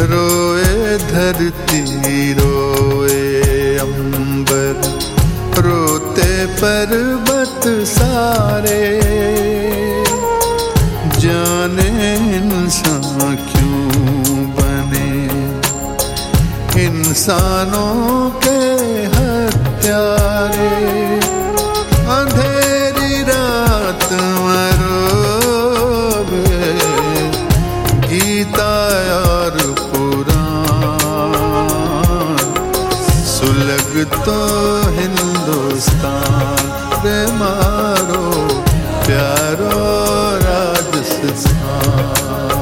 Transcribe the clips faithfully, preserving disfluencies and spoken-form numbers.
रोए धरती रोए अंबर, रोते पर्वत सारे, जाने इंसान क्यों बने इंसानों के हत्यारे। अंधेरी रात मरोबे गीता और पुराण, सुलग तो हिंदुस्तान रे मारो प्यारो राजस्थान।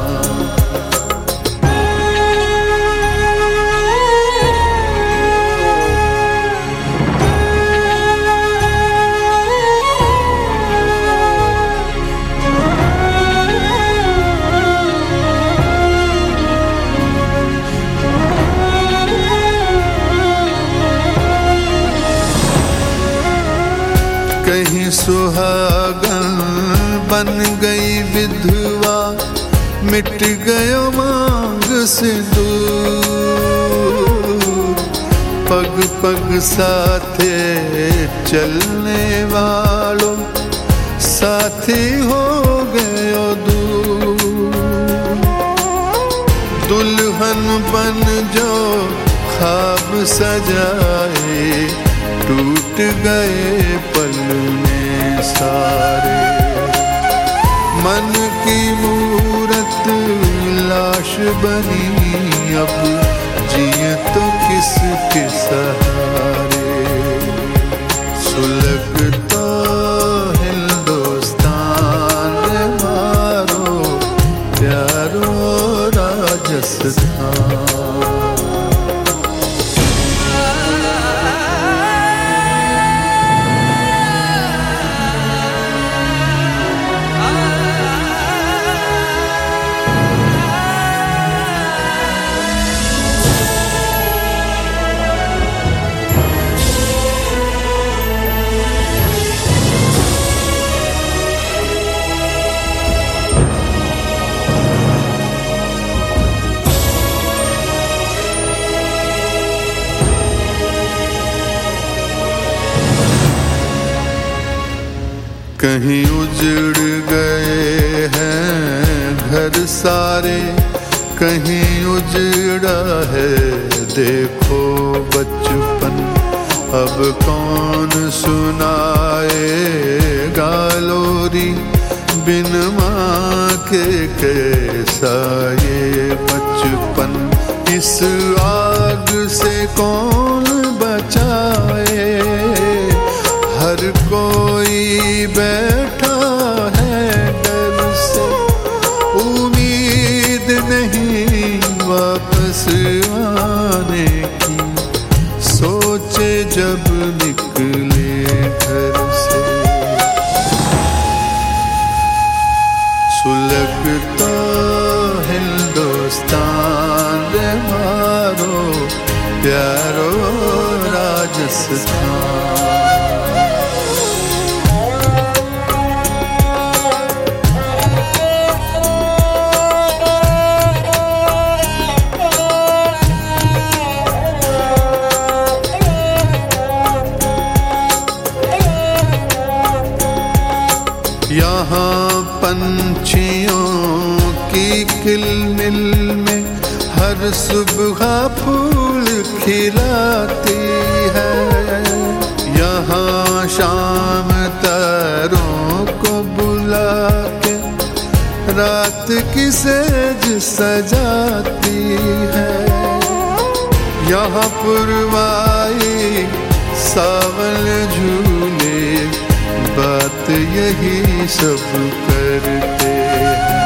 कहीं सुहागन बन गई विधवा, मिट गयो मांग सिंदूर, पग पग साथे चलने वालों साथी हो गयो दूर। दुल्हन बन जो ख्वाब सजाए, टूट गए पल में सारे। मन की मूरत लाश बनी, अब जिए तो किसके सहारे। सुलग तो हिंदुस्तान मारो प्यारो राजस्थान। कहीं उजड़ गए हैं घर सारे, कहीं उजड़ा है देखो बचपन। अब कौन सुनाएगा लोरी, बिन माँ के कैसा ये बचपन। इस आग से कौन बचाए, हर कोई बैठा है डर से। उम्मीद नहीं वापस आने की, सोचे जब निकले घर से। सुलग तो हिंदुस्तान रे मारो प्यारो राजस्थान। यहाँ पंछियों की किलमिल में हर सुबह फूल खिलाती है। यहाँ शाम तारों को बुला के रात की सेज सजाती है। यहाँ पुरवाई सावन झूले, बात यही सब करते हैं।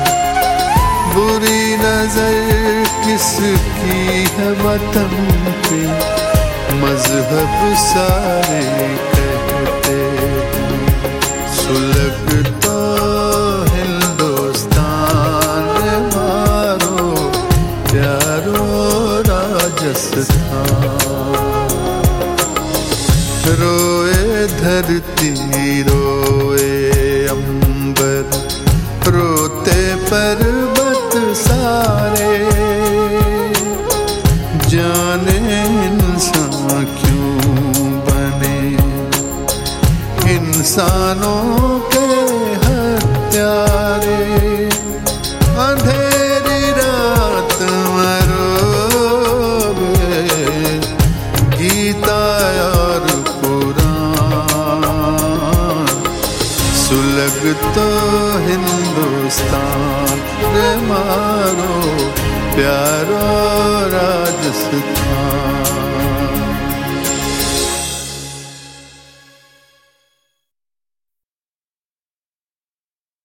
बुरी नजर किसकी है वतन पे, मजहब सारे कहते हैं। सुलग तो हिंदुस्तान मारो प्यारो राजस्थान। रोए धरती रोए अंबर, रोते पर्वत सारे। हिंदुस्तान रे मारो प्यार